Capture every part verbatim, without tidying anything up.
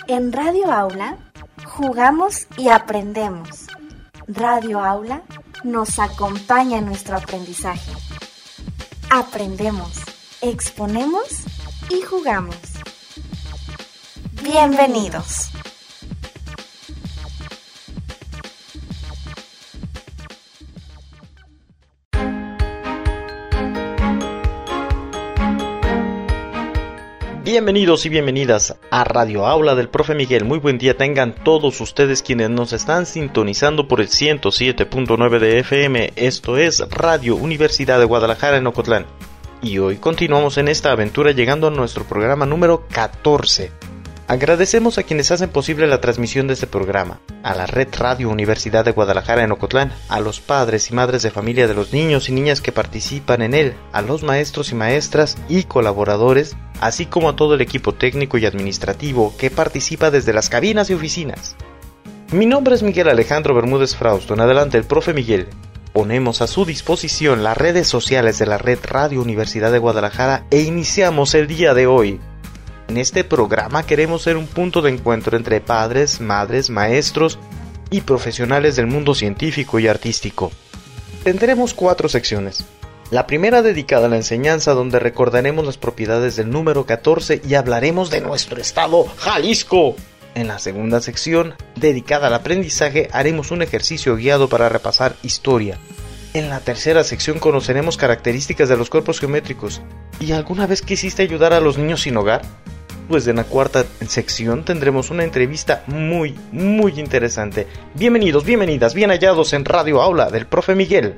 En Radio Aula jugamos y aprendemos. Radio Aula nos acompaña en nuestro aprendizaje. Aprendemos, exponemos y jugamos. Bienvenidos. Bienvenidos y bienvenidas a Radio Aula del Profe Miguel. Muy buen día tengan todos ustedes quienes nos están sintonizando por el ciento siete punto nueve de F M. Esto es Radio Universidad de Guadalajara en Ocotlán. Y hoy continuamos en esta aventura llegando a nuestro programa número catorce. Agradecemos a quienes hacen posible la transmisión de este programa, a la Red Radio Universidad de Guadalajara en Ocotlán, a los padres y madres de familia de los niños y niñas que participan en él, a los maestros y maestras y colaboradores, así como a todo el equipo técnico y administrativo que participa desde las cabinas y oficinas. Mi nombre es Miguel Alejandro Bermúdez Frausto. En adelante, el Profe Miguel. Ponemos a su disposición las redes sociales de la Red Radio Universidad de Guadalajara e iniciamos el día de hoy. En este programa queremos ser un punto de encuentro entre padres, madres, maestros y profesionales del mundo científico y artístico. Tendremos cuatro secciones. La primera dedicada a la enseñanza, donde recordaremos las propiedades del número catorce y hablaremos de nuestro estado, Jalisco. En la segunda sección, dedicada al aprendizaje, haremos un ejercicio guiado para repasar historia. En la tercera sección conoceremos características de los cuerpos geométricos. ¿Y alguna vez quisiste ayudar a los niños sin hogar? Pues en la cuarta sección tendremos una entrevista muy, muy interesante. Bienvenidos, bienvenidas, bien hallados en Radio Aula del Profe Miguel.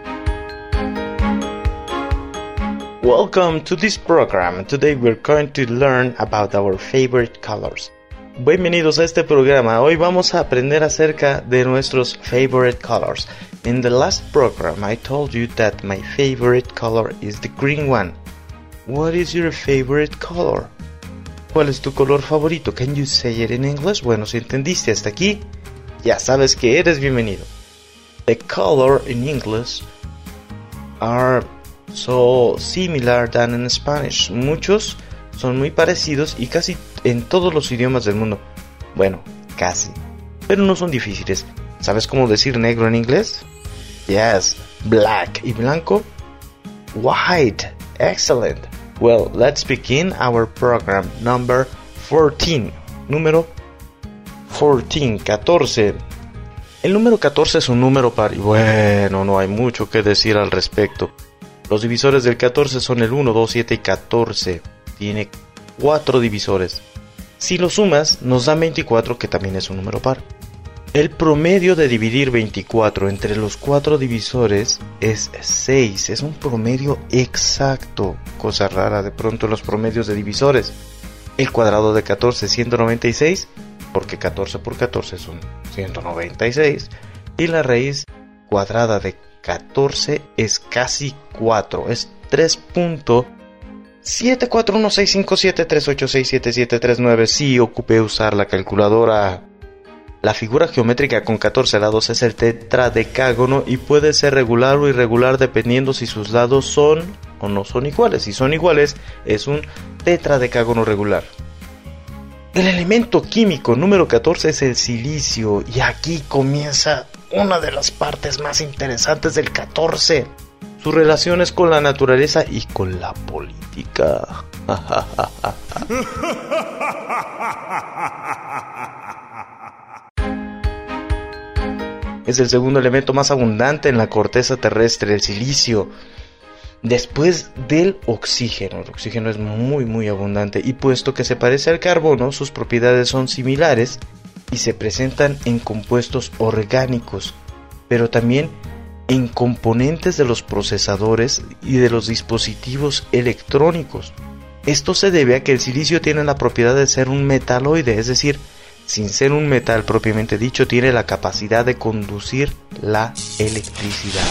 Welcome to this program. Today we're going to learn about our favorite colors. Bienvenidos a este programa. Hoy vamos a aprender acerca de nuestros favorite colors. In the last program I told you that my favorite color is the green one. What is your favorite color? ¿Cuál es tu color favorito? Can you say it in English? Bueno, si entendiste hasta aquí, ya sabes que eres bienvenido. The color in English are so similar than in Spanish. Muchos son muy parecidos y casi en todos los idiomas del mundo. Bueno, casi. Pero no son difíciles. ¿Sabes cómo decir negro en inglés? Yes, black. ¿Y blanco? White. Excellent. Well, let's begin our program number fourteen. Número catorce, catorce. El número catorce es un número par y bueno, no hay mucho que decir al respecto. Los divisores del catorce son el uno, dos, siete y catorce. Tiene cuatro divisores. Si lo sumas, nos da veinticuatro, que también es un número par. El promedio de dividir veinticuatro entre los cuatro divisores es seis. Es un promedio exacto. Cosa rara de pronto en los promedios de divisores. El cuadrado de catorce es ciento noventa y seis, porque catorce por catorce son ciento noventa y seis. Y la raíz cuadrada de catorce es casi cuatro. Es tres punto siete cuatro uno seis cinco siete tres ocho seis siete siete tres nueve. Sí, ocupé usar la calculadora. La figura geométrica con catorce lados es el tetradecágono y puede ser regular o irregular dependiendo si sus lados son o no son iguales. Si son iguales, es un tetradecágono regular. El elemento químico número catorce es el silicio y aquí comienza una de las partes más interesantes del catorce. Sus relaciones con la naturaleza y con la política. Es el segundo elemento más abundante en la corteza terrestre, el silicio, después del oxígeno. El oxígeno es muy muy abundante y puesto que se parece al carbono, sus propiedades son similares y se presentan en compuestos orgánicos, pero también en componentes de los procesadores y de los dispositivos electrónicos. Esto se debe a que el silicio tiene la propiedad de ser un metaloide, es decir, sin ser un metal propiamente dicho, tiene la capacidad de conducir la electricidad.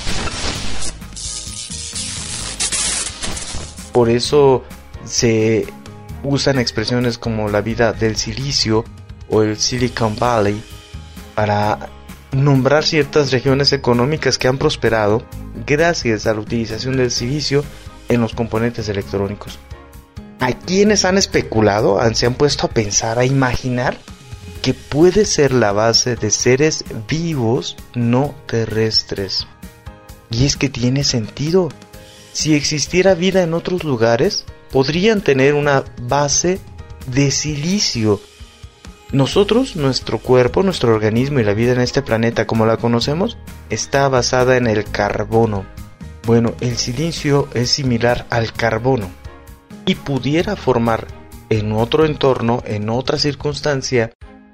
Por eso se usan expresiones como la vida del silicio o el Silicon Valley para nombrar ciertas regiones económicas que han prosperado gracias a la utilización del silicio en los componentes electrónicos. Hay quienes han especulado, se han puesto a pensar, a imaginar que puede ser la base de seres vivos no terrestres. Y es que tiene sentido. Si existiera vida en otros lugares, podrían tener una base de silicio. Nosotros, nuestro cuerpo, nuestro organismo y la vida en este planeta como la conocemos, está basada en el carbono. Bueno, el silicio es similar al carbono y pudiera formar en otro entorno, en otra circunstancia,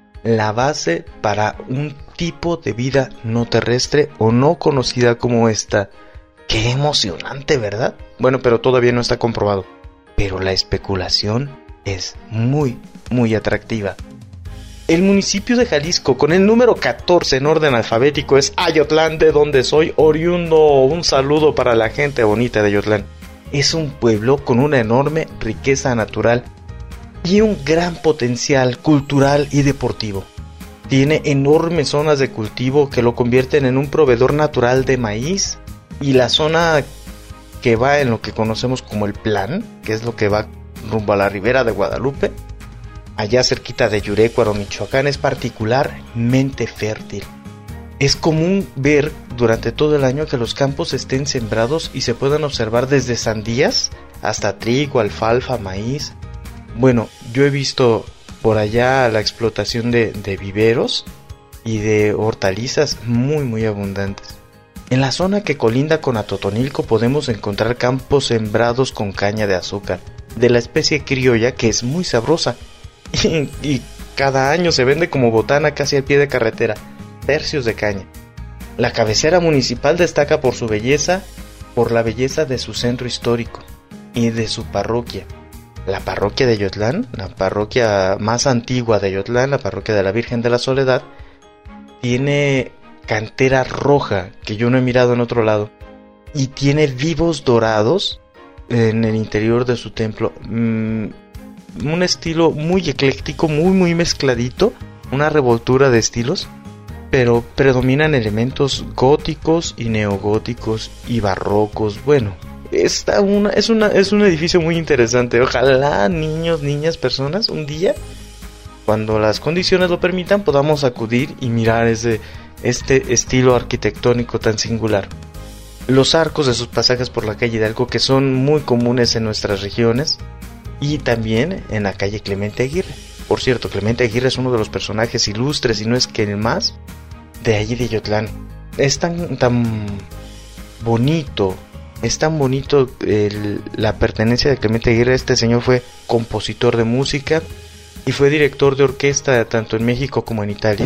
la base para un tipo de vida no terrestre o no conocida como esta. ¡Qué emocionante!, ¿verdad? Bueno, pero todavía no está comprobado. Pero la especulación es muy, muy atractiva. El municipio de Jalisco, con el número catorce en orden alfabético, es Ayotlán, de donde soy oriundo. Un saludo para la gente bonita de Ayotlán. Es un pueblo con una enorme riqueza natural y un gran potencial cultural y deportivo. Tiene enormes zonas de cultivo que lo convierten en un proveedor natural de maíz, y la zona que va en lo que conocemos como el Plan, que es lo que va rumbo a la ribera de Guadalupe, allá cerquita de Yurecuaro, Michoacán, es particularmente fértil. Es común ver durante todo el año que los campos estén sembrados y se puedan observar desde sandías hasta trigo, alfalfa, maíz. Bueno, yo he visto por allá la explotación de, de viveros y de hortalizas muy muy abundantes. En la zona que colinda con Atotonilco podemos encontrar campos sembrados con caña de azúcar, de la especie criolla, que es muy sabrosa, y, y cada año se vende como botana casi al pie de carretera, tercios de caña. La cabecera municipal destaca por su belleza, por la belleza de su centro histórico y de su parroquia. La parroquia de Ayotlán, la parroquia más antigua de Ayotlán, la parroquia de la Virgen de la Soledad, tiene cantera roja que yo no he mirado en otro lado, y tiene vivos dorados en el interior de su templo. Mm, un estilo muy ecléctico, muy muy mezcladito, una revoltura de estilos, pero predominan elementos góticos y neogóticos y barrocos. Bueno, está una, es, una, es un edificio muy interesante. Ojalá niños, niñas, personas, un día, cuando las condiciones lo permitan, podamos acudir y mirar ese, este estilo arquitectónico tan singular. Los arcos de sus pasajes por la calle Hidalgo, que son muy comunes en nuestras regiones, y también en la calle Clemente Aguirre. Por cierto, Clemente Aguirre es uno de los personajes ilustres, y no es que el más, de allí de Ayotlán. Es tan, tan bonito, es tan bonito el, la pertenencia de Clemente Aguirre. Este señor fue compositor de música y fue director de orquesta tanto en México como en Italia.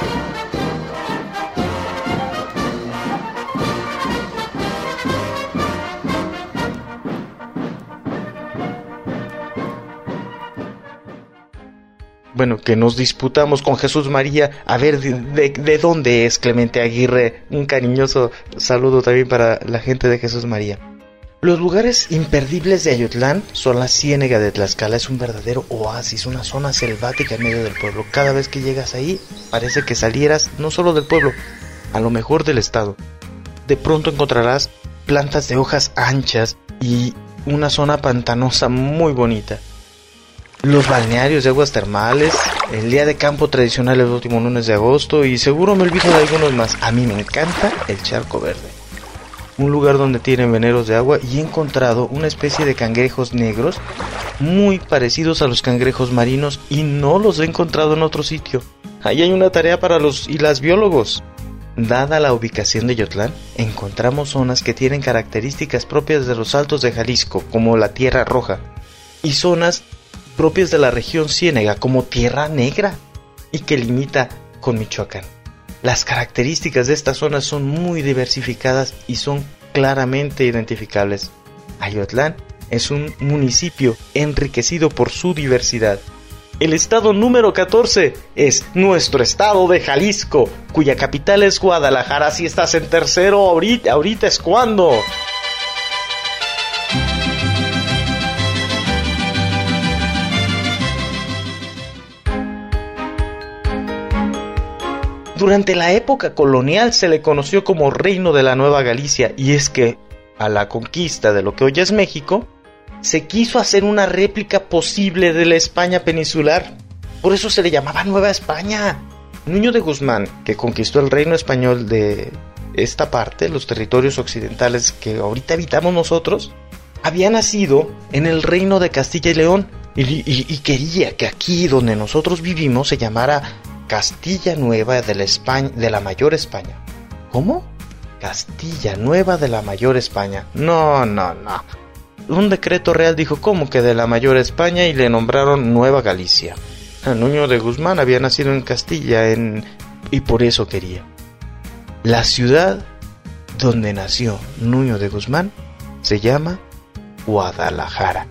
Bueno, que nos disputamos con Jesús María a ver de, de, de dónde es Clemente Aguirre. Un cariñoso saludo también para la gente de Jesús María. Los lugares imperdibles de Ayotlán son la Ciénega de Tlaxcala. Es un verdadero oasis, una zona selvática en medio del pueblo. Cada vez que llegas ahí parece que salieras no solo del pueblo, a lo mejor del estado. De pronto encontrarás plantas de hojas anchas y una zona pantanosa muy bonita. Los balnearios de aguas termales, el día de campo tradicional el último lunes de agosto, y seguro me olvido de algunos más. A mí me encanta el Charco Verde, un lugar donde tienen veneros de agua, y he encontrado una especie de cangrejos negros muy parecidos a los cangrejos marinos, y no los he encontrado en otro sitio. Ahí hay una tarea para los y las biólogos. Dada la ubicación de Ayotlán, encontramos zonas que tienen características propias de los altos de Jalisco, como la Tierra Roja, y zonas propias de la región Ciénega, como Tierra Negra, y que limita con Michoacán. Las características de estas zonas son muy diversificadas y son claramente identificables. Ayotlán es un municipio enriquecido por su diversidad. El estado número catorce es nuestro estado de Jalisco, cuya capital es Guadalajara. Si estás en tercero, ahorita, ahorita es cuando. Durante la época colonial se le conoció como Reino de la Nueva Galicia, y es que a la conquista de lo que hoy es México Se quiso hacer una réplica posible de la España peninsular. Por eso se le llamaba Nueva España. Nuño de Guzmán, que conquistó el reino español de esta parte, los territorios occidentales que ahorita habitamos nosotros, había nacido en el reino de Castilla y León y, y, y quería que aquí donde nosotros vivimos se llamara Castilla Nueva de la, España, de la Mayor España. ¿Cómo? Castilla Nueva de la Mayor España. No, no, no. Un decreto real dijo ¿cómo que de la Mayor España? Y le nombraron Nueva Galicia. Nuño de Guzmán había nacido en Castilla en... y por eso quería. La ciudad donde nació Nuño de Guzmán se llama Guadalajara.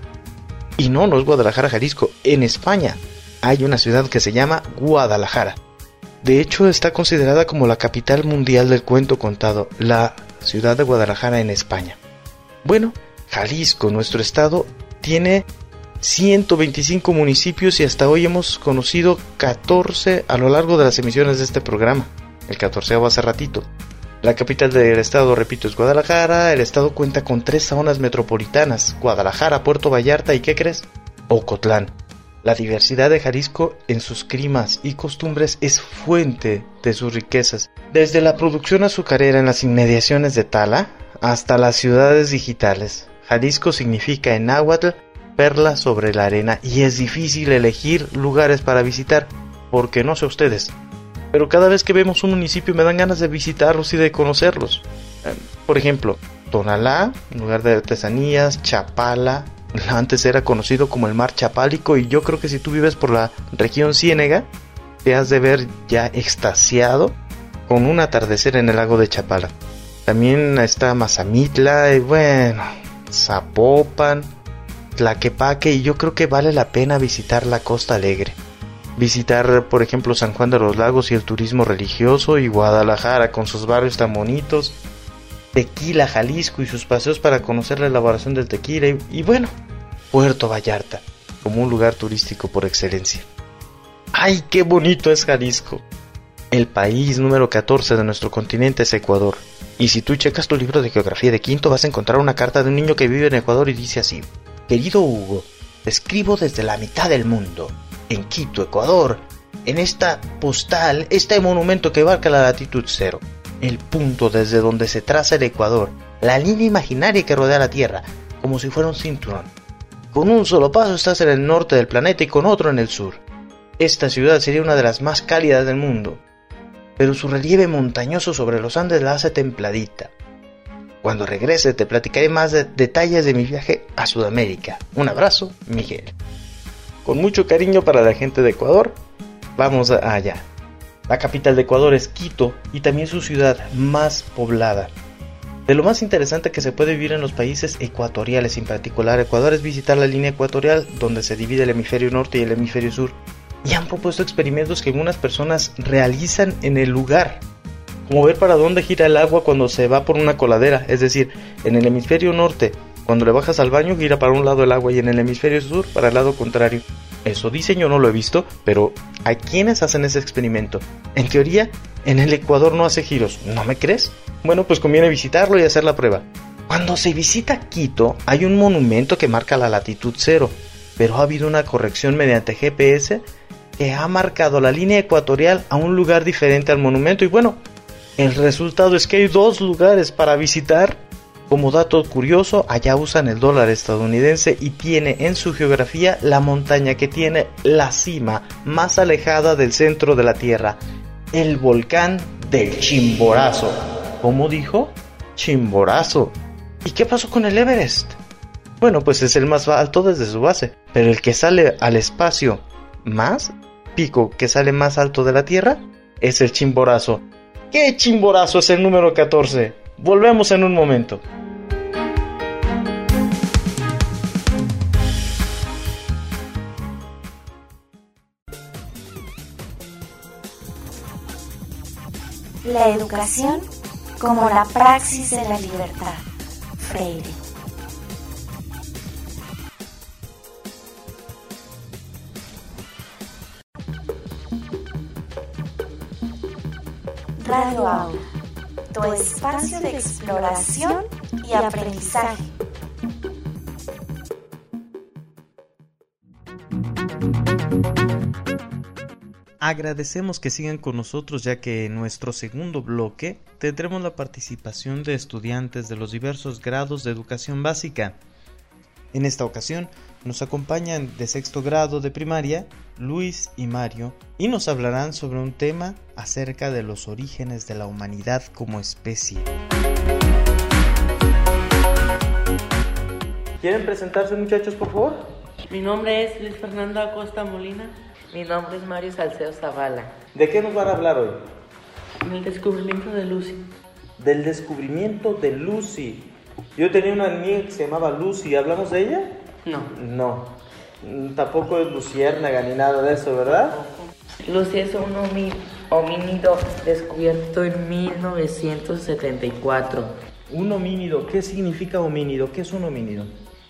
Y no, no es Guadalajara, Jalisco. En España hay una ciudad que se llama Guadalajara. De hecho, está considerada como la capital mundial del cuento contado, la ciudad de Guadalajara en España. Bueno, Jalisco, nuestro estado, tiene ciento veinticinco municipios y hasta hoy hemos conocido catorce a lo largo de las emisiones de este programa. El catorceavo hace ratito. La capital del estado, repito, es Guadalajara. El estado cuenta con tres zonas metropolitanas: Guadalajara, Puerto Vallarta y ¿qué crees? Ocotlán. La diversidad de Jalisco en sus climas y costumbres es fuente de sus riquezas. Desde la producción azucarera en las inmediaciones de Tala hasta las ciudades digitales. Jalisco significa en náhuatl perla sobre la arena y es difícil elegir lugares para visitar, porque no sé ustedes, pero cada vez que vemos un municipio me dan ganas de visitarlos y de conocerlos. Por ejemplo, Tonalá, lugar de artesanías, Chapala, antes era conocido como el Mar Chapálico, y yo creo que si tú vives por la región Ciénega, te has de ver ya extasiado con un atardecer en el lago de Chapala. También está Mazamitla, y bueno, Zapopan, Tlaquepaque, y yo creo que vale la pena visitar la Costa Alegre. Visitar, por ejemplo, San Juan de los Lagos y el turismo religioso, y Guadalajara con sus barrios tan bonitos, Tequila, Jalisco y sus paseos para conocer la elaboración del tequila, y, y bueno, Puerto Vallarta como un lugar turístico por excelencia. ¡Ay, qué bonito es Jalisco! El país número catorce de nuestro continente es Ecuador. Y si tú checas tu libro de geografía de quinto, vas a encontrar una carta de un niño que vive en Ecuador y dice así: querido Hugo, te escribo desde la mitad del mundo, en Quito, Ecuador. En esta postal, este monumento que abarca la latitud cero, el punto desde donde se traza el Ecuador, la línea imaginaria que rodea la Tierra, como si fuera un cinturón. Con un solo paso estás en el norte del planeta y con otro en el sur. Esta ciudad sería una de las más cálidas del mundo, pero su relieve montañoso sobre los Andes la hace templadita. Cuando regrese te platicaré más de detalles de mi viaje a Sudamérica. Un abrazo, Miguel. Con mucho cariño para la gente de Ecuador, vamos allá. La capital de Ecuador es Quito y también su ciudad más poblada. De lo más interesante que se puede vivir en los países ecuatoriales, en particular Ecuador, es visitar la línea ecuatorial donde se divide el hemisferio norte y el hemisferio sur. Y han propuesto experimentos que algunas personas realizan en el lugar, como ver para dónde gira el agua cuando se va por una coladera. Es decir, en el hemisferio norte, cuando le bajas al baño, gira para un lado el agua, y en el hemisferio sur para el lado contrario. Eso dicen, yo no lo he visto, pero hay quienes hacen ese experimento. En teoría, en el Ecuador no hace giros, ¿no me crees? Bueno, pues conviene visitarlo y hacer la prueba. Cuando se visita Quito, hay un monumento que marca la latitud cero, pero ha habido una corrección mediante G P S que ha marcado la línea ecuatorial a un lugar diferente al monumento, y bueno, el resultado es que hay dos lugares para visitar. Como dato curioso, allá usan el dólar estadounidense y tiene en su geografía la montaña que tiene la cima más alejada del centro de la Tierra, el volcán del Chimborazo. ¿Cómo dijo? Chimborazo. ¿Y qué pasó con el Everest? Bueno, pues es el más alto desde su base, pero el que sale al espacio más pico que sale más alto de la Tierra es el Chimborazo. ¿Qué Chimborazo es el número catorce? Volvemos en un momento. La educación como la praxis de la libertad. Freire. Radio Aula, tu espacio de exploración y aprendizaje. agradecemos que sigan con nosotros, ya que en nuestro segundo bloque tendremos la participación de estudiantes de los diversos grados de educación básica. En esta ocasión nos acompañan de sexto grado de primaria Luis y Mario y nos hablarán sobre un tema acerca de los orígenes de la humanidad como especie. ¿Quieren presentarse, muchachos, por favor? Mi nombre es Luis Fernando Acosta Molina. Mi nombre es Mario Salcedo Zavala. ¿De qué nos van a hablar hoy? El descubrimiento de Lucy. Del descubrimiento de Lucy. Yo tenía una niña que se llamaba Lucy. ¿Hablamos de ella? No. No. Tampoco es luciérnaga ni nada de eso, ¿verdad? Lucy es un homi- homínido descubierto en mil novecientos setenta y cuatro. Un homínido. ¿Qué significa homínido? ¿Qué es un homínido?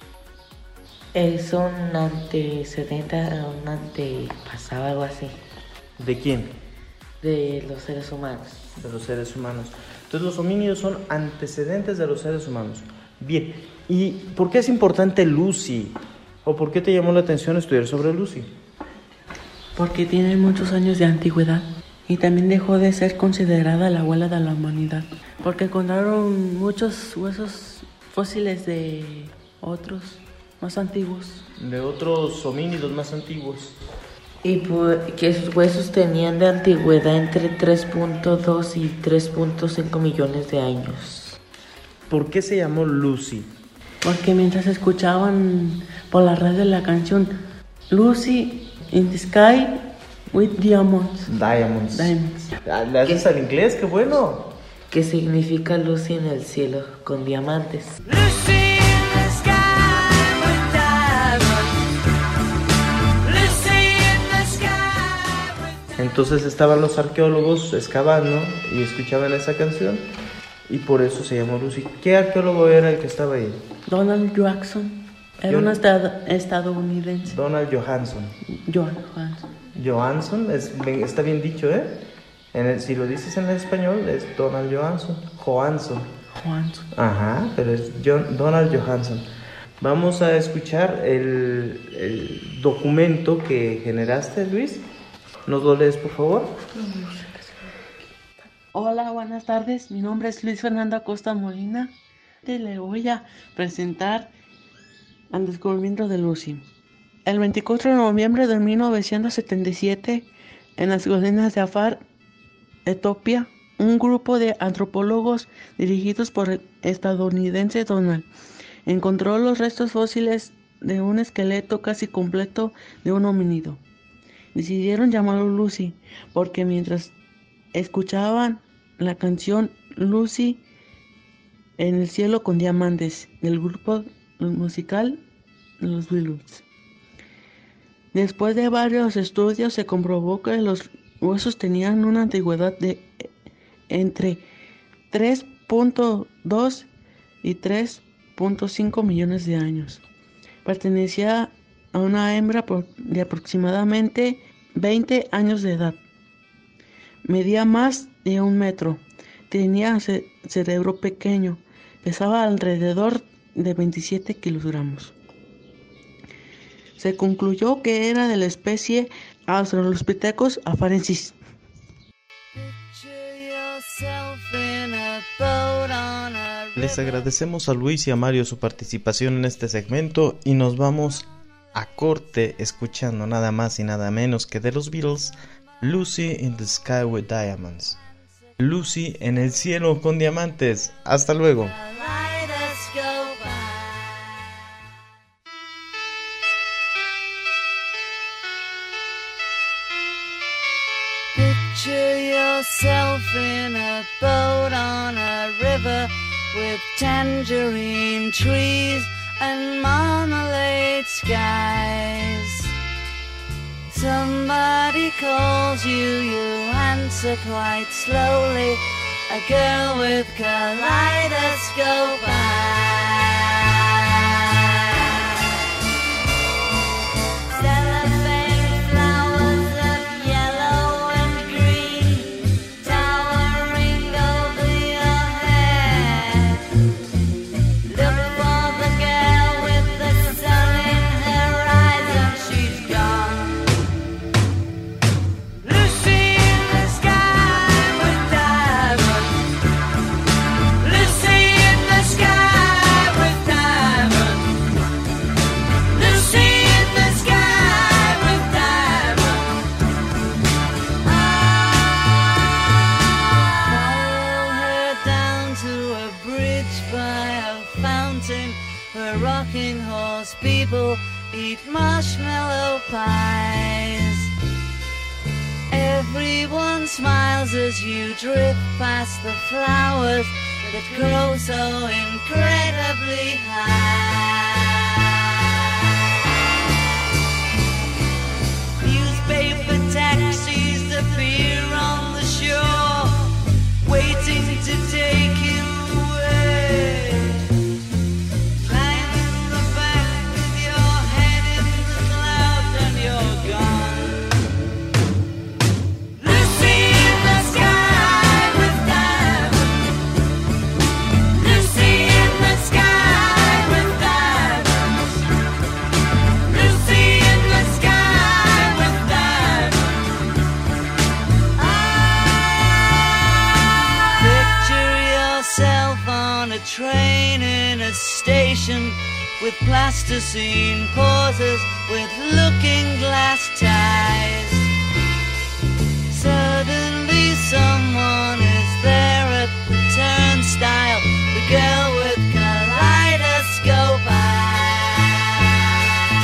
Es un antecedente, un antepasado, algo así, ¿De quién? de los seres humanos. De los seres humanos. Entonces los homínidos son antecedentes de los seres humanos. Bien. ¿Y por qué es importante Lucy? ¿O por qué te llamó la atención estudiar sobre Lucy? Porque tiene muchos años de antigüedad y también dejó de ser considerada la abuela de la humanidad. Porque encontraron muchos huesos fósiles de otros más antiguos. De otros homínidos más antiguos. Y por, que sus huesos tenían de antigüedad entre tres punto dos y tres punto cinco millones de años. ¿Por qué se llamó Lucy? Porque mientras escuchaban por la radio la canción Lucy in the Sky with Diamonds. Diamonds. Diamonds. Ah, ¿le haces al inglés? ¡Qué bueno! ¿Qué significa Lucy en el cielo con diamantes? Lucy in the sky with diamonds. Lucy in the sky with... Entonces estaban los arqueólogos excavando y escuchaban esa canción y por eso se llamó Lucy. ¿Qué arqueólogo era el que estaba ahí? Donald Jackson. Era Yo- un estad- estadounidense. Donald Johansson. John Johansson. Johansson, es, bien- está bien dicho, ¿eh? En el, si lo dices en el español es Donald Johansson. Johansson. Johansson. Ajá, pero es John, Donald Johansson. Vamos a escuchar el, el documento que generaste, Luis. ¿Nos lo lees, por favor? Hola, buenas tardes. Mi nombre es Luis Fernando Acosta Molina. Le voy a presentar al descubrimiento de Lucy. El veinticuatro de noviembre de mil novecientos setenta y siete, en las colinas de Afar, Etiopía, un grupo de antropólogos dirigidos por el estadounidense Donald encontró los restos fósiles de un esqueleto casi completo de un homínido. Decidieron llamarlo Lucy porque mientras escuchaban la canción Lucy en el cielo con diamantes del grupo musical Los Beatles. Después de varios estudios se comprobó que los huesos tenían una antigüedad de entre tres punto dos y tres punto cinco millones de años. Pertenecía a una hembra de aproximadamente veinte años de edad. Medía más de un metro. Tenía ce- cerebro pequeño. Pesaba alrededor de veintisiete kilogramos. Se concluyó que era de la especie Australopithecus afarensis. Picture yourself in a boat on a Les river. agradecemos a Luis y a Mario su participación en este segmento y nos vamos a corte escuchando nada más y nada menos que de los Beatles, Lucy in the Sky with Diamonds. Lucy en el cielo con diamantes. Hasta luego. Light us go by. Picture yourself in a boat on a river with tangerine trees and marmalade skies. Somebody calls you, you answer quite slowly. A girl with kaleidoscope eyes. Cellophane flowers of yellow and green towering over your head. Look for the girl with the sun in her eyes and she's gone. Lucy people eat marshmallow pies. Everyone smiles as you drift past the flowers that grow so incredibly high. Newspaper taxis appear on the shore, waiting to take you away. Climb in the back with your head in the clouds and you're gone. Lucy in the sky with diamonds. Lucy in the sky with diamonds. Lucy in the sky with diamonds. Ah, picture yourself on a train in a station with plasticine pauses with looking glass ties. Suddenly someone is there at the turnstile, the girl with kaleidoscope eyes.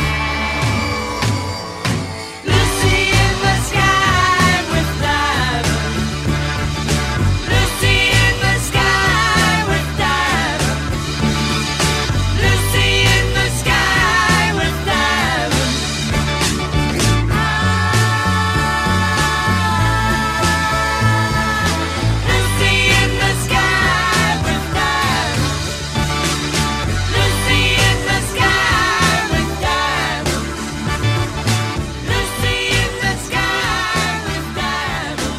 Lucy in the sky with diamonds. Lucy in the sky with diamonds. Lucy in the sky with diamonds. Ah, Lucy in the sky with diamonds. Lucy in the sky with diamonds. Lucy in the sky with diamonds.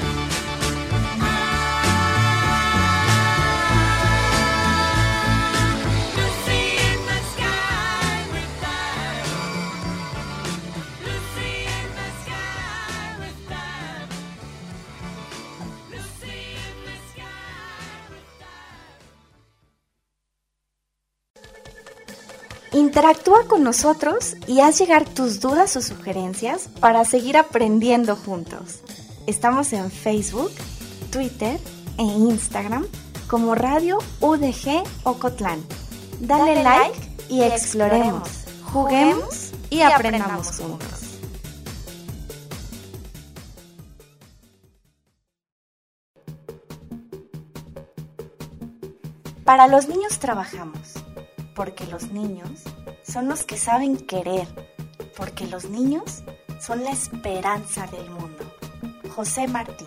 Lucy in the sky with diamonds. Lucy in the sky with diamonds. Lucy in the sky with diamonds. Interactúa con nosotros y haz llegar tus dudas o sugerencias para seguir aprendiendo juntos. Estamos en Facebook, Twitter e Instagram como Radio U D G Ocotlán. Dale like y exploremos, juguemos y aprendamos juntos. Para los niños trabajamos, porque los niños son los que saben querer, porque los niños son la esperanza del mundo. José Martí.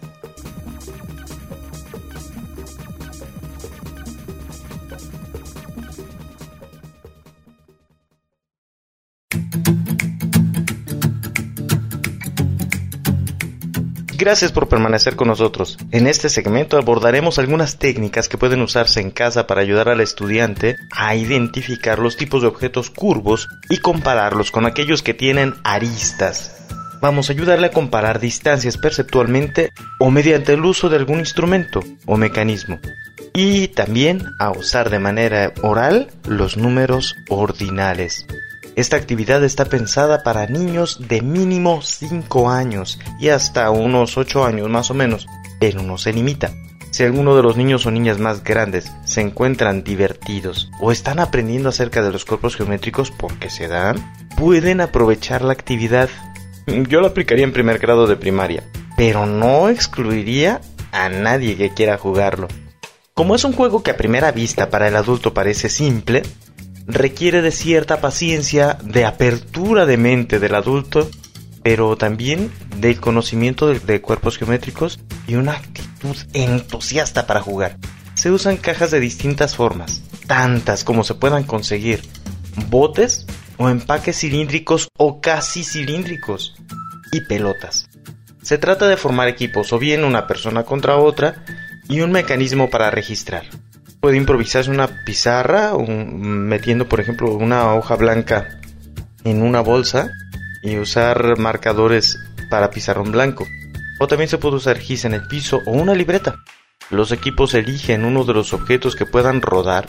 Gracias por permanecer con nosotros. En este segmento abordaremos algunas técnicas que pueden usarse en casa para ayudar al estudiante a identificar los tipos de objetos curvos y compararlos con aquellos que tienen aristas. Vamos a ayudarle a comparar distancias perceptualmente o mediante el uso de algún instrumento o mecanismo. Y también a usar de manera oral los números ordinales. Esta actividad está pensada para niños de mínimo cinco años y hasta unos ocho años más o menos, pero no se limita. Si alguno de los niños o niñas más grandes se encuentran divertidos o están aprendiendo acerca de los cuerpos geométricos porque se dan, pueden aprovechar la actividad. Yo la aplicaría en primer grado de primaria, pero no excluiría a nadie que quiera jugarlo. Como es un juego que a primera vista para el adulto parece simple, requiere de cierta paciencia, de apertura de mente del adulto, pero también del conocimiento de, de cuerpos geométricos y una actitud entusiasta para jugar. Se usan cajas de distintas formas, tantas como se puedan conseguir, botes o empaques cilíndricos o casi cilíndricos, y pelotas. Se trata de formar equipos, o bien una persona contra otra, y un mecanismo para registrar. Puede improvisarse una pizarra, un, metiendo por ejemplo una hoja blanca en una bolsa y usar marcadores para pizarrón blanco. O también se puede usar gis en el piso o una libreta. Los equipos eligen uno de los objetos que puedan rodar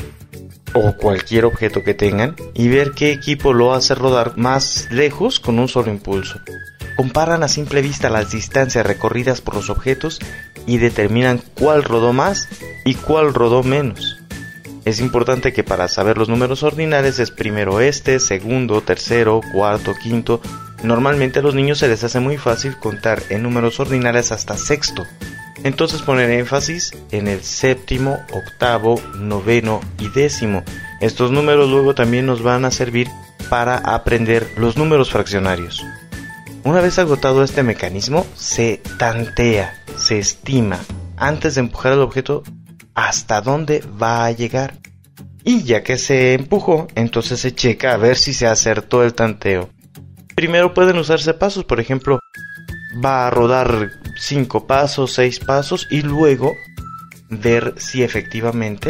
o cualquier objeto que tengan y ver qué equipo lo hace rodar más lejos con un solo impulso. Comparan a simple vista las distancias recorridas por los objetos y determinan cuál rodó más y cuál rodó menos. Es importante que para saber los números ordinales es primero este, segundo, tercero, cuarto, quinto. Normalmente a los niños se les hace muy fácil contar en números ordinales hasta sexto. Entonces poner énfasis en el séptimo, octavo, noveno y décimo. Estos números luego también nos van a servir para aprender los números fraccionarios. Una vez agotado este mecanismo, se tantea, se estima, antes de empujar el objeto, hasta dónde va a llegar. Y ya que se empujó, entonces se checa a ver si se acertó el tanteo. Primero pueden usarse pasos, por ejemplo, va a rodar cinco pasos, seis pasos y luego ver si efectivamente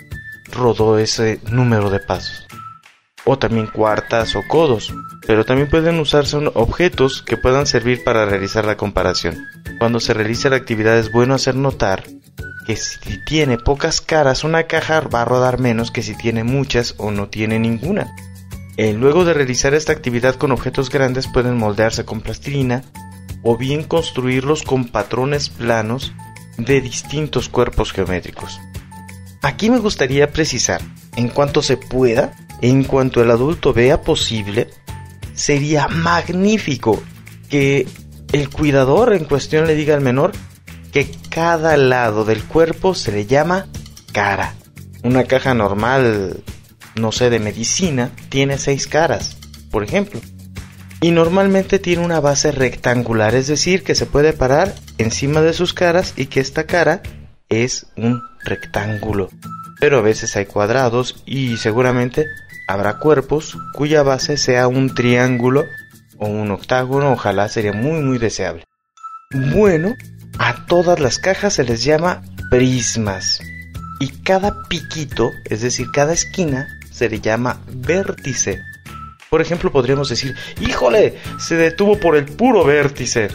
rodó ese número de pasos. O también cuartas o codos, pero también pueden usarse objetos que puedan servir para realizar la comparación. Cuando se realiza la actividad es bueno hacer notar que si tiene pocas caras una caja va a rodar menos que si tiene muchas o no tiene ninguna. Eh, luego de realizar esta actividad con objetos grandes pueden moldearse con plastilina o bien construirlos con patrones planos de distintos cuerpos geométricos. Aquí me gustaría precisar, en cuanto se pueda, en cuanto el adulto vea posible, sería magnífico que el cuidador en cuestión le diga al menor que cada lado del cuerpo se le llama cara. Una caja normal, no sé, de medicina, tiene seis caras, por ejemplo. Y normalmente tiene una base rectangular, es decir, que se puede parar encima de sus caras y que esta cara es un rectángulo. Pero a veces hay cuadrados y seguramente habrá cuerpos cuya base sea un triángulo o un octágono, ojalá sería muy muy deseable. Bueno, a todas las cajas se les llama prismas y cada piquito, es decir, cada esquina, se le llama vértice. Por ejemplo, podríamos decir, ¡híjole! Se detuvo por el puro vértice.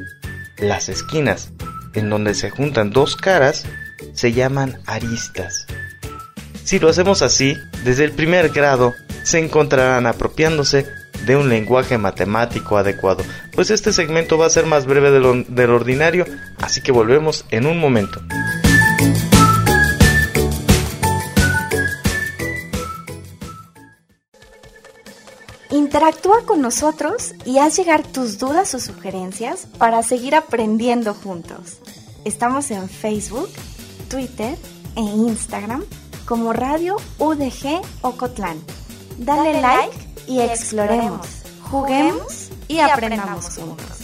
Las esquinas, en donde se juntan dos caras, se llaman aristas. Si lo hacemos así, desde el primer grado, se encontrarán apropiándose de un lenguaje matemático adecuado. Pues este segmento va a ser más breve de lo, de lo ordinario, así que volvemos en un momento. Interactúa con nosotros y haz llegar tus dudas o sugerencias para seguir aprendiendo juntos. Estamos en Facebook, Twitter e Instagram como Radio U D G Ocotlán. Dale like y exploremos, juguemos y aprendamos juntos.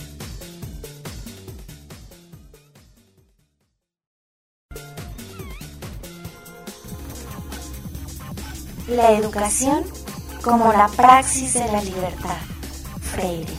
La educación como la praxis de la libertad. Freire.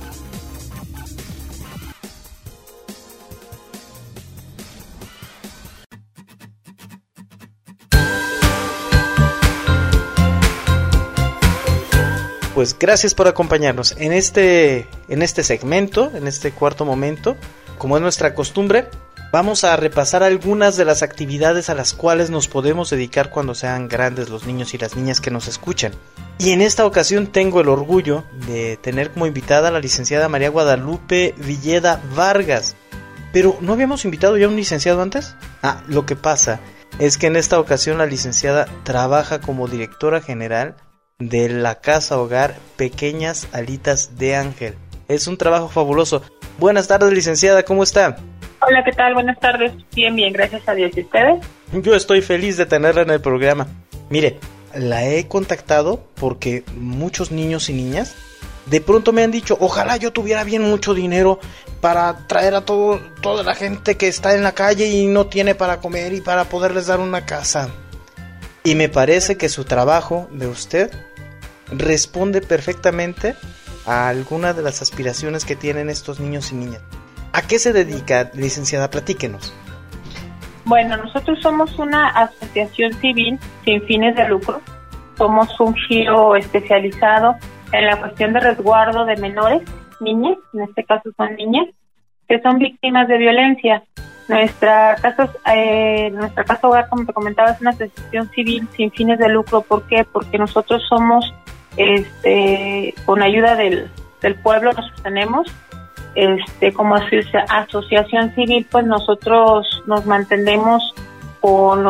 Pues gracias por acompañarnos en este, en este segmento, en este cuarto momento. Como es nuestra costumbre, vamos a repasar algunas de las actividades a las cuales nos podemos dedicar cuando sean grandes los niños y las niñas que nos escuchan. Y en esta ocasión tengo el orgullo de tener como invitada a la licenciada María Guadalupe Villeda Vargas. Pero ¿no habíamos invitado ya a un licenciado antes? Ah, lo que pasa es que en esta ocasión la licenciada trabaja como directora general de la Casa Hogar Pequeñas Alitas de Ángel. Es un trabajo fabuloso. Buenas tardes, licenciada, ¿cómo está? Hola, ¿qué tal? Buenas tardes. Bien, bien, gracias a Dios. ¿Y ustedes? Yo estoy feliz de tenerla en el programa. Mire, la he contactado porque muchos niños y niñas de pronto me han dicho, ojalá yo tuviera bien mucho dinero para traer a todo, toda la gente que está en la calle y no tiene para comer y para poderles dar una casa. Y me parece que su trabajo de usted responde perfectamente a alguna de las aspiraciones que tienen estos niños y niñas. ¿A qué se dedica, licenciada? Platíquenos. Bueno, nosotros somos una asociación civil sin fines de lucro. Somos un giro especializado en la cuestión de resguardo de menores, niñas, en este caso son niñas, que son víctimas de violencia. Nuestra casa, eh, nuestra casa hogar, como te comentaba, es una asociación civil sin fines de lucro. ¿Por qué? Porque nosotros somos, este, con ayuda del, del pueblo nos sostenemos. Este, como asocia- asociación civil, pues nosotros nos mantenemos con los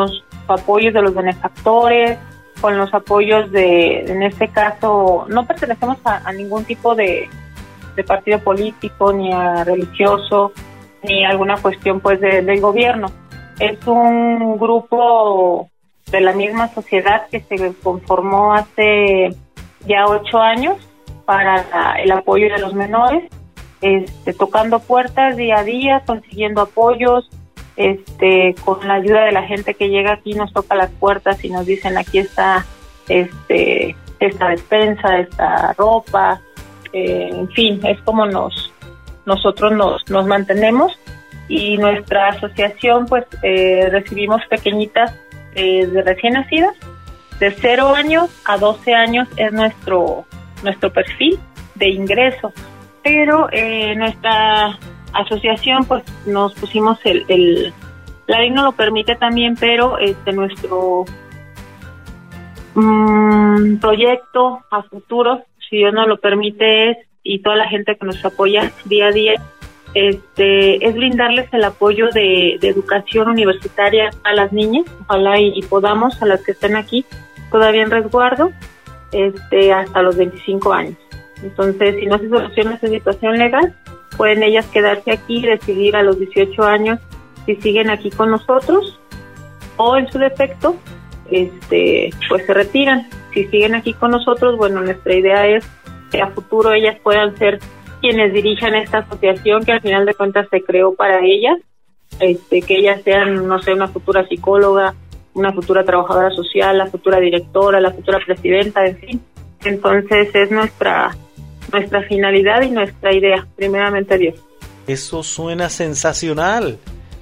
apoyos de los benefactores, con los apoyos de, en este caso, no pertenecemos a, a ningún tipo de, de partido político, ni a religioso, ni a alguna cuestión pues de, del gobierno. Es un grupo de la misma sociedad que se conformó hace ya ocho años para la, el apoyo de los menores, este, tocando puertas día a día, consiguiendo apoyos, este, con la ayuda de la gente que llega aquí, nos toca las puertas y nos dicen aquí está este, esta despensa, esta ropa, eh, en fin, es como nos nosotros nos, nos mantenemos. Y nuestra asociación, pues, eh, recibimos pequeñitas eh, de recién nacidas, de cero años a doce años es nuestro nuestro perfil de ingreso. Pero eh, nuestra asociación, pues, nos pusimos el, el la ley no lo permite también, pero este nuestro mmm, proyecto a futuro, si Dios nos lo permite, es, y toda la gente que nos apoya día a día, Este, es brindarles el apoyo de, de educación universitaria a las niñas, ojalá y, y podamos, a las que estén aquí todavía en resguardo, este, hasta los veinticinco años. Entonces, si no se soluciona esa situación legal, pueden ellas quedarse aquí y decidir a los dieciocho años si siguen aquí con nosotros, o en su defecto, este, pues se retiran. Si siguen aquí con nosotros, bueno, nuestra idea es que a futuro ellas puedan ser quienes dirijan esta asociación, que al final de cuentas se creó para ellas, este, que ellas sean, no sé, una futura psicóloga, una futura trabajadora social, la futura directora, la futura presidenta, en fin. Entonces es nuestra nuestra finalidad y nuestra idea, primeramente Dios. Eso suena sensacional.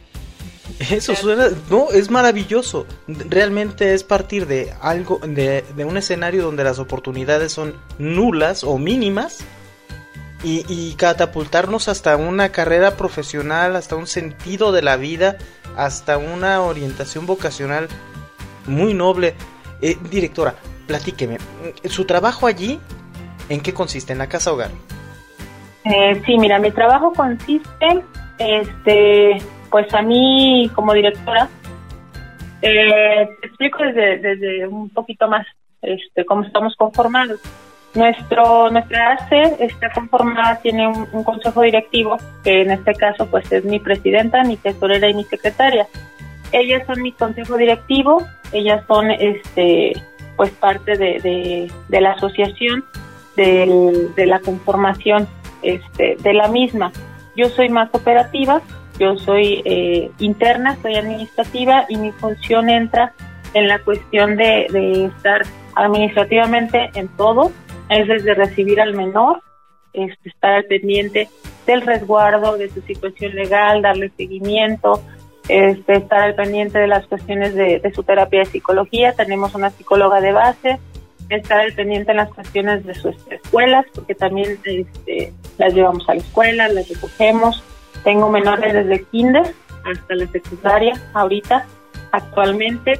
Eso suena, no, es maravilloso. Realmente es partir de algo, de, de un escenario donde las oportunidades son nulas o mínimas. Y, y catapultarnos hasta una carrera profesional, hasta un sentido de la vida, hasta una orientación vocacional muy noble. Eh, directora, platíqueme, ¿su trabajo allí en qué consiste? ¿En la casa hogar? Eh, sí, mira, mi trabajo consiste, este, pues a mí como directora, eh, te explico desde, desde un poquito más este, cómo estamos conformados. Nuestro nuestra A C E está conformada, tiene un, un consejo directivo, que en este caso pues es mi presidenta, mi tesorera y mi secretaria. Ellas son mi consejo directivo, ellas son este pues parte de, de, de la asociación, de, de la conformación este de la misma. Yo soy más operativa, yo soy eh, interna, soy administrativa, y mi función entra en la cuestión de, de estar administrativamente en todo. Es desde recibir al menor, es estar al pendiente del resguardo, de su situación legal, darle seguimiento, es estar al pendiente de las cuestiones de, de su terapia de psicología. Tenemos una psicóloga de base, estar al pendiente en las cuestiones de sus escuelas, porque también este, las llevamos a la escuela, las recogemos. Tengo menores desde kinder hasta la secundaria ahorita, actualmente.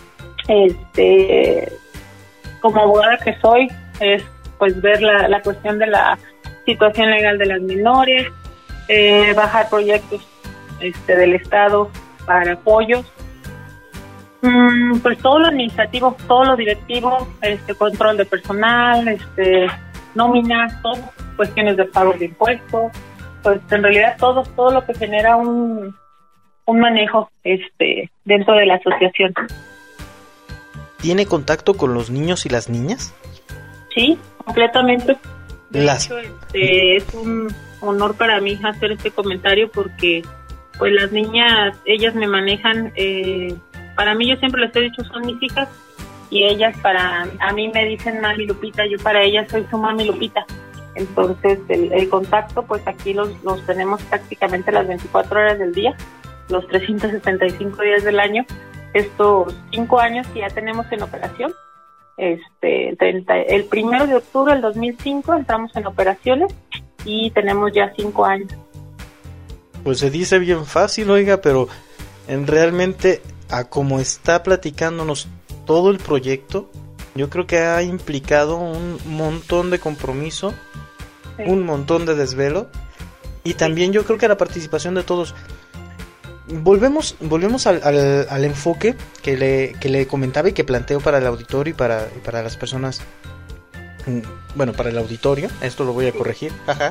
Este, como abogada que soy, es pues ver la, la cuestión de la situación legal de las menores, eh, bajar proyectos este del Estado para apoyos, mm, pues todo lo administrativo, todo lo directivo, este control de personal, este nómina, todo, cuestiones de pago de impuestos, pues en realidad todo, todo lo que genera un, un manejo este dentro de la asociación. ¿Tiene contacto con los niños y las niñas? Sí, completamente. De Las... hecho, este, es un honor para mí hacer este comentario, porque pues las niñas, ellas me manejan, eh, para mí, yo siempre les he dicho, son mis hijas, y ellas para a mí me dicen mami Lupita, yo para ellas soy su mami Lupita. Entonces el, el contacto pues aquí los, los tenemos prácticamente las veinticuatro horas del día, los trescientos setenta y cinco días del año. Estos cinco años que ya tenemos en operación, este el, treinta, el primero de octubre del dos mil cinco entramos en operaciones y tenemos ya cinco años. Pues se dice bien fácil, oiga, pero en realmente a como está platicándonos todo el proyecto, yo creo que ha implicado un montón de compromiso, sí, un montón de desvelo, y también yo creo que la participación de todos. volvemos volvemos al, al, al enfoque que le, que le comentaba y que planteo para el auditorio y para, y para las personas. Bueno, para el auditorio, esto lo voy a corregir, jaja.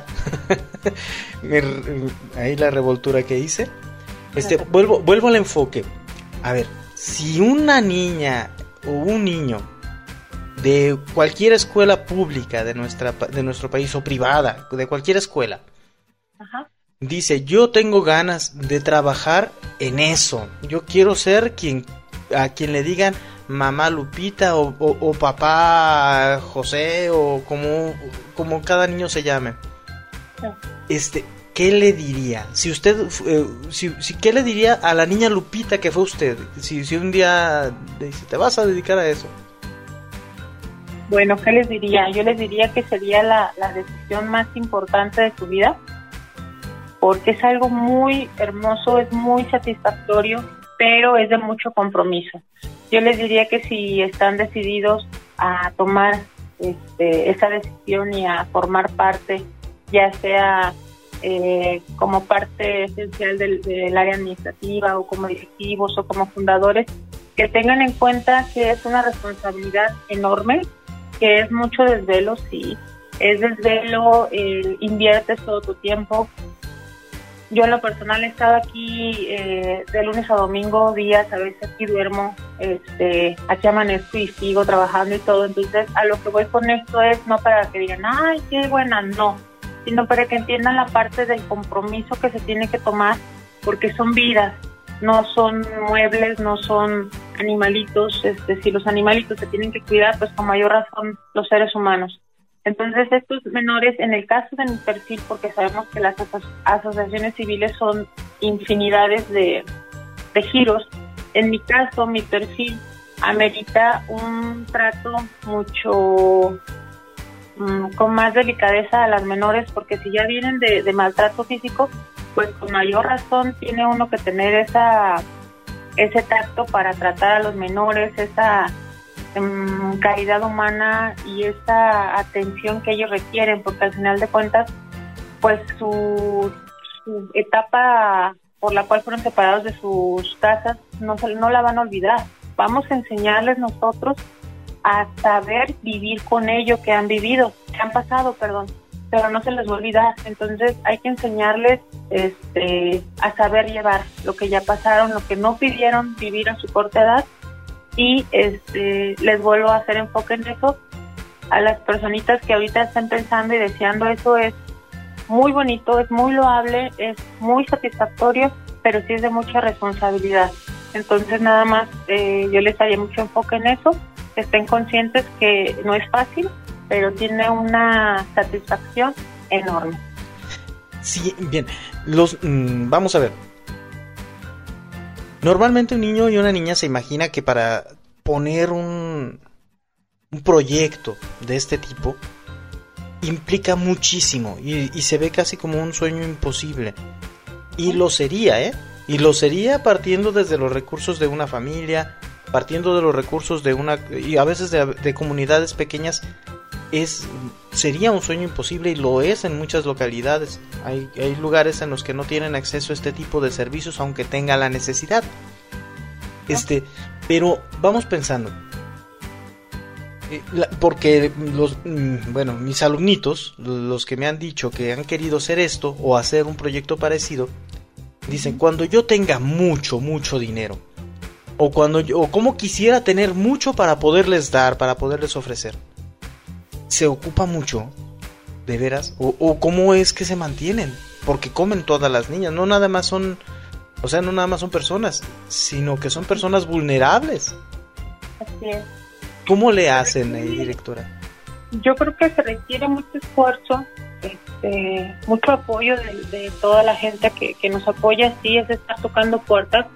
Ahí la revoltura que hice. Este, vuelvo, vuelvo al enfoque. A ver, si una niña o un niño de cualquier escuela pública de nuestra de nuestro país o privada, de cualquier escuela, Ajá. dice, yo tengo ganas de trabajar en eso, yo quiero ser quien a quien le digan mamá Lupita o, o, o papá José o como, como cada niño se llame. Sí. Este, ¿qué le diría? Si usted, eh, si, si, ¿qué le diría a la niña Lupita que fue usted? Si, si un día dice, te vas a dedicar a eso. Bueno, ¿qué les diría? Yo les diría que sería la, la decisión más importante de su vida, porque es algo muy hermoso, es muy satisfactorio, pero es de mucho compromiso. Yo les diría que si están decididos a tomar este, esa decisión y a formar parte, ya sea eh, como parte esencial del, del área administrativa o como directivos o como fundadores, que tengan en cuenta que es una responsabilidad enorme, que es mucho desvelo, sí, es desvelo, eh, inviertes todo tu tiempo. Yo en lo personal he estado aquí eh, de lunes a domingo, días, a veces aquí duermo, este, aquí amanezco y sigo trabajando y todo. Entonces, a lo que voy con esto es no para que digan, ay, qué buena, no, sino para que entiendan la parte del compromiso que se tiene que tomar, porque son vidas, no son muebles, no son animalitos. Este, si los animalitos se tienen que cuidar, pues con mayor razón los seres humanos. Entonces, estos menores, en el caso de mi perfil, porque sabemos que las aso- asociaciones civiles son infinidades de, de giros, en mi caso, mi perfil amerita un trato mucho um, con más delicadeza a las menores, porque si ya vienen de, de maltrato físico, pues con mayor razón tiene uno que tener esa ese tacto para tratar a los menores, esa calidad humana y esa atención que ellos requieren, porque al final de cuentas, pues su, su etapa por la cual fueron separados de sus casas no, no la van a olvidar. Vamos a enseñarles nosotros a saber vivir con ello que han vivido, que han pasado, perdón, pero no se les va a olvidar. Entonces hay que enseñarles este, a saber llevar lo que ya pasaron, lo que no pidieron vivir a su corta edad. Y este, les vuelvo a hacer enfoque en eso. A las personitas que ahorita están pensando y deseando eso, es muy bonito, es muy loable, es muy satisfactorio, pero sí es de mucha responsabilidad. Entonces nada más eh, yo les haría mucho enfoque en eso, que estén conscientes que no es fácil, pero tiene una satisfacción enorme. Sí, bien, los mmm, vamos a ver. Normalmente un niño y una niña se imagina que para poner un, un proyecto de este tipo implica muchísimo y, y se ve casi como un sueño imposible. Y lo sería, ¿eh? Y lo sería partiendo desde los recursos de una familia, partiendo de los recursos de una... y a veces de, de comunidades pequeñas. Es, sería un sueño imposible y lo es en muchas localidades. Hay, hay lugares en los que no tienen acceso a este tipo de servicios aunque tenga la necesidad. Este, pero vamos pensando. Eh, la, porque los, mm, bueno, mis alumnitos, los que me han dicho que han querido hacer esto o hacer un proyecto parecido, dicen, cuando yo tenga mucho, mucho dinero, o cuando yo, o como quisiera tener mucho para poderles dar, para poderles ofrecer. Se ocupa mucho, de veras, o, o cómo es que se mantienen, porque comen todas las niñas, no nada más son, o sea, no nada más son personas, sino que son personas vulnerables. Así es. ¿Cómo le hacen, eh, directora? Yo creo que se requiere mucho esfuerzo, este, mucho apoyo de, de toda la gente que, que nos apoya. Sí, es estar tocando puertas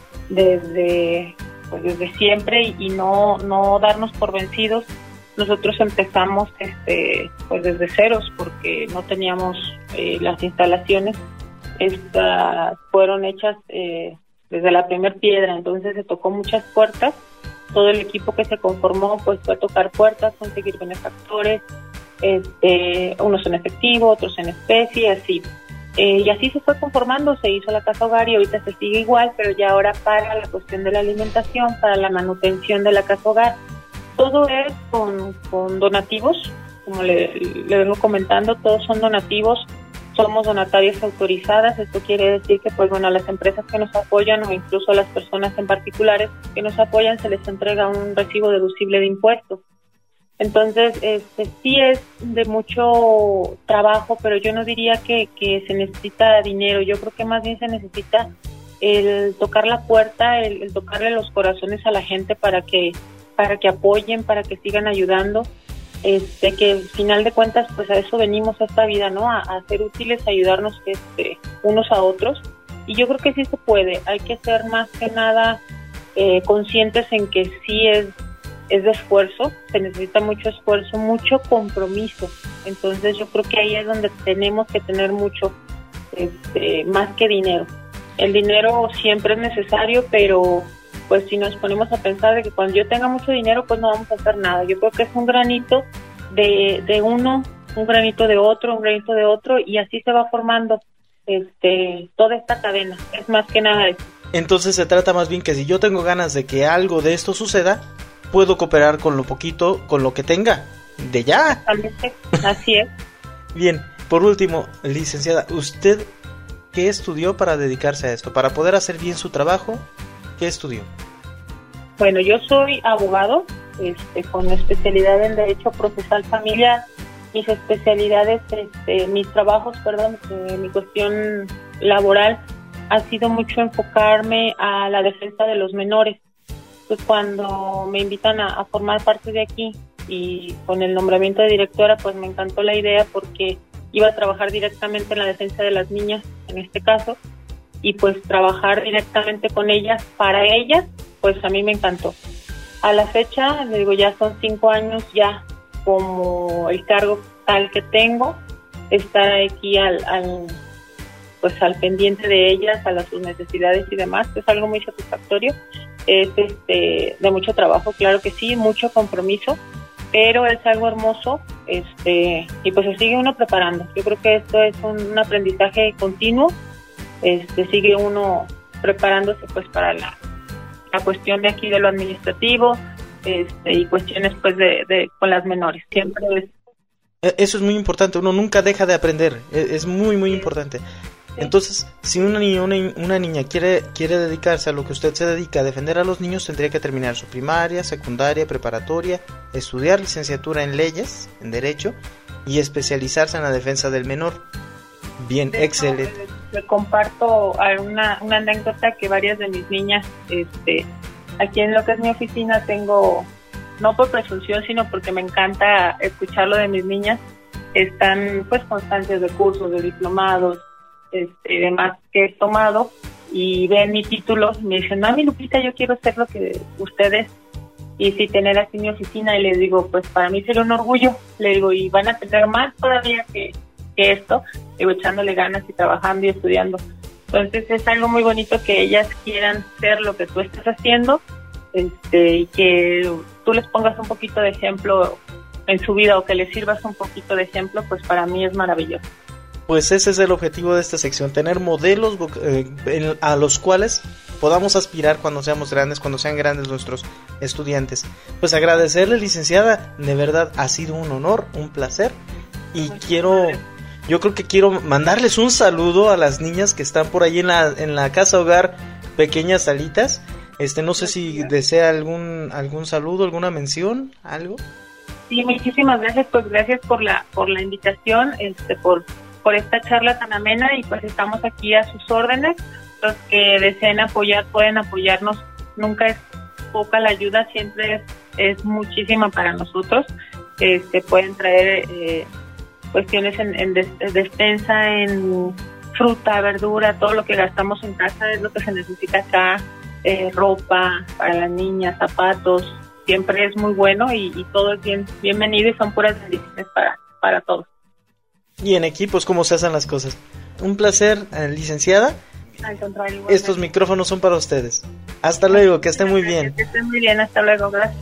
desde, pues desde siempre y, y no, no darnos por vencidos. Nosotros empezamos este, pues desde ceros porque no teníamos eh, las instalaciones. Estas fueron hechas eh, desde la primer piedra, entonces se tocó muchas puertas. Todo el equipo que se conformó pues fue a tocar puertas, conseguir benefactores, este, unos en efectivo, otros en especie, así. Eh, y así se fue conformando, se hizo la casa hogar y ahorita se sigue igual, pero ya ahora para la cuestión de la alimentación, para la manutención de la casa hogar, todo es con, con donativos, como le, le vengo comentando, todos son donativos, somos donatarias autorizadas. Esto quiere decir que pues bueno, a las empresas que nos apoyan o incluso a las personas en particulares que nos apoyan se les entrega un recibo deducible de impuestos. Entonces, este sí es de mucho trabajo, pero yo no diría que, que se necesita dinero. Yo creo que más bien se necesita el tocar la puerta, el, el tocarle los corazones a la gente para que para que apoyen, para que sigan ayudando. Este que al final de cuentas, pues a eso venimos a esta vida, ¿no? A, a ser útiles, a ayudarnos este, unos a otros. Y yo creo que sí se puede. Hay que ser más que nada eh, conscientes en que sí es es de esfuerzo, se necesita mucho esfuerzo, mucho compromiso. Entonces yo creo que ahí es donde tenemos que tener mucho, este, más que dinero. El dinero siempre es necesario, pero pues si nos ponemos a pensar de que cuando yo tenga mucho dinero, pues no vamos a hacer nada. Yo creo que es un granito de, de uno, un granito de otro, un granito de otro, y así se va formando este toda esta cadena. Es más que nada eso. Entonces se trata más bien que si yo tengo ganas de que algo de esto suceda, puedo cooperar con lo poquito, con lo que tenga, de ya. Así es. Bien, por último, licenciada, ¿usted qué estudió para dedicarse a esto? Para poder hacer bien su trabajo, ¿qué estudió? Bueno, yo soy abogado, este, con especialidad en Derecho Procesal Familiar. Mis especialidades, este, mis trabajos, perdón, eh, mi cuestión laboral ha sido mucho enfocarme a la defensa de los menores. Pues cuando me invitan a, a formar parte de aquí y con el nombramiento de directora, pues me encantó la idea porque iba a trabajar directamente en la defensa de las niñas, en este caso, y pues trabajar directamente con ellas, para ellas, pues a mí me encantó. A la fecha, le digo, ya son cinco años ya como el cargo tal que tengo, estar aquí al, al pues al pendiente de ellas, a las sus necesidades y demás, es algo muy satisfactorio. Es este de mucho trabajo, claro que sí, mucho compromiso, pero es algo hermoso, este y pues se sigue uno preparando. Yo creo que esto es un, un aprendizaje continuo, este sigue uno preparándose pues para la, la cuestión de aquí de lo administrativo, este y cuestiones pues de, de con las menores. Siempre es... Eso es muy importante, uno nunca deja de aprender, es muy muy importante. Entonces, si una niña, una, una niña quiere, quiere dedicarse a lo que usted se dedica, a defender a los niños, tendría que terminar su primaria, secundaria, preparatoria, estudiar licenciatura en leyes, en derecho, y especializarse en la defensa del menor. Bien, de excelente. Hecho, le, le comparto una, una anécdota que varias de mis niñas, este, aquí en lo que es mi oficina tengo, no por presunción, sino porque me encanta escucharlo de mis niñas, están pues constantes de cursos, de diplomados, Este, demás que he tomado, y ven mi título y me dicen, mami Lupita, yo quiero ser lo que ustedes, y si tener así mi oficina, y les digo, pues para mí sería un orgullo, le digo, y van a tener más todavía que, que esto, digo, echándole ganas y trabajando y estudiando. Entonces es algo muy bonito que ellas quieran ser lo que tú estás haciendo, este, y que tú les pongas un poquito de ejemplo en su vida, o que les sirvas un poquito de ejemplo, pues para mí es maravilloso. Pues ese es el objetivo de esta sección, tener modelos eh, en, a los cuales podamos aspirar cuando seamos grandes, cuando sean grandes nuestros estudiantes. Pues agradecerle, licenciada, de verdad ha sido un honor, un placer, y Muchas quiero, gracias. yo creo que quiero mandarles un saludo a las niñas que están por ahí en la, en la casa hogar Pequeñas Salitas. Este, no sé si desea algún, algún saludo, alguna mención, algo. Sí, muchísimas gracias, pues gracias por la, por la invitación, este, por por esta charla tan amena, y pues estamos aquí a sus órdenes. Los que deseen apoyar pueden apoyarnos, nunca es poca la ayuda, siempre es, es muchísima para nosotros. Este, pueden traer eh, cuestiones en, en des, despensa, en fruta, verdura, todo lo que gastamos en casa es lo que se necesita acá, eh, ropa para las niñas, zapatos, siempre es muy bueno, y, y todo es bien bienvenido, y son puras bendiciones para, para todos. Y en equipos, cómo se hacen las cosas. Un placer, eh, licenciada. Al contrario, estos micrófonos son para ustedes. Hasta luego, que estén muy bien. Que estén muy bien, hasta luego, gracias.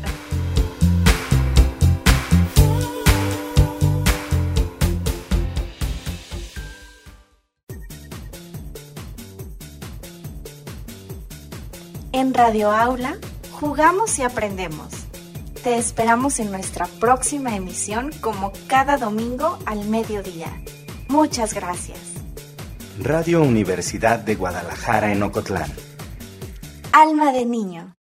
En Radio Aula, jugamos y aprendemos. Te esperamos en nuestra próxima emisión como cada domingo al mediodía. Muchas gracias. Radio Universidad de Guadalajara en Ocotlán. Alma de niño.